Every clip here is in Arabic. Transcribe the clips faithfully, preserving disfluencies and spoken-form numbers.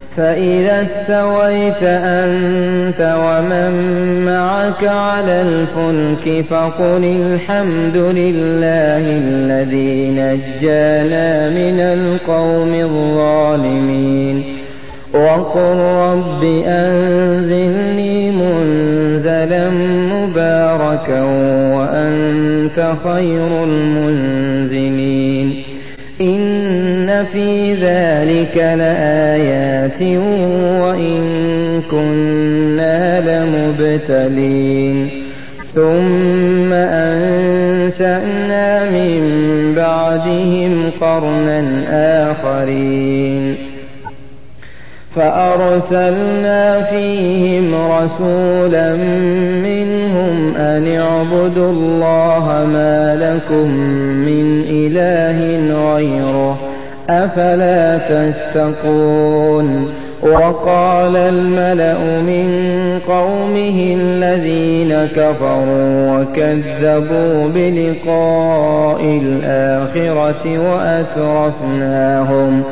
فإذا استويت أنت ومن معك على الفلك فقل الحمد لله الذي نجانا من القوم الظالمين وقل رب أنزلني منزلا مباركا وأنت خير المنزلين إن في ذلك لآيات وإن كنا لمبتلين ثم أنشأنا من بعدهم قرنا آخرين فأرسلنا فيهم رسولا منهم أن اعبدوا الله ما لكم من إله غيره أفلا تتقون وقال الملأ من قومه الذين كفروا وكذبوا بلقاء الآخرة وأترفناهم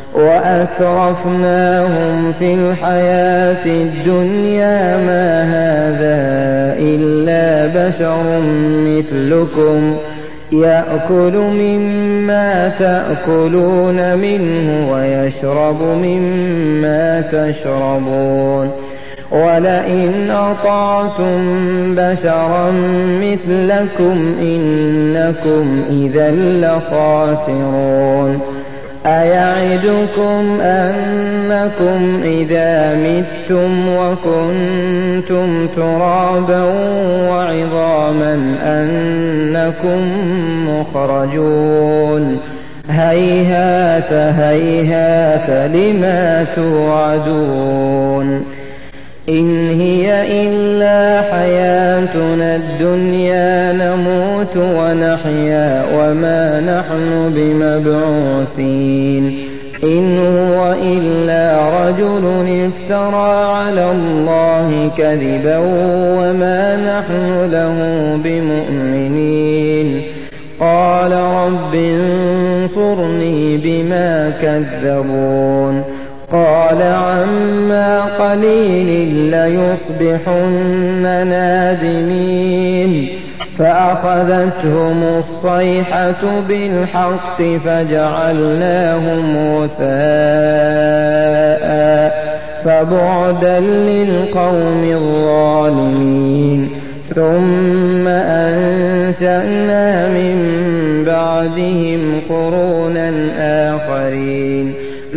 وأترفناهم في الحياة الدنيا ما هذا إلا بشر مثلكم يأكل مما تأكلون منه ويشرب مما تشربون ولئن أطعتم بشرا مثلكم إنكم إذا لخاسرون أيعدكم أنكم إذا متم وكنتم ترابا وعظاما أنكم مخرجون هيهات هيهات لما توعدون إن هي إلا حياتنا الدنيا نموت ونحيا وما نحن بمبعوثين إن هو إلا رجل افترى على الله كذبا وما نحن له بمؤمنين قال رب انصرني بما كذبون قال عما قليل ليصبحن نادمين فأخذتهم الصيحة بالحق فجعلناهم غثاء فبعدا للقوم الظالمين ثم أنشأنا من بعدهم قرونا آخرين